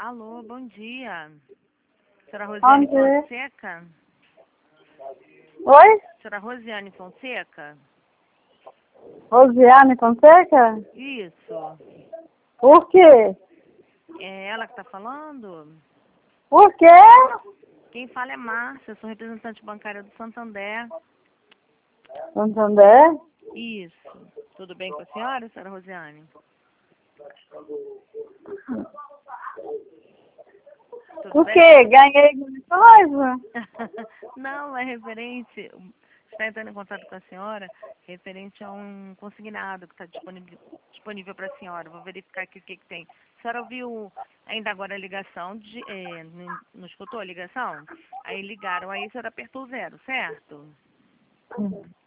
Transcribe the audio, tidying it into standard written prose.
Alô, bom dia. Senhora Bom Rosiane dia. Fonseca? Oi? Senhora Rosiane Fonseca? Rosiane Fonseca? Isso. Por quê? É ela que está falando? Por quê? Quem fala é Márcia, sou representante bancária do Santander. Santander? Isso. Tudo bem com a senhora Rosiane? Tudo Por bem? quê? Ganhei alguma coisa? Não, é referente. Está entrando em contato com a senhora referente a um consignado que está disponível para a senhora. Vou verificar aqui o que tem. A senhora ouviu ainda agora a ligação, não escutou a ligação? Aí ligaram, aí a senhora apertou o 0, certo?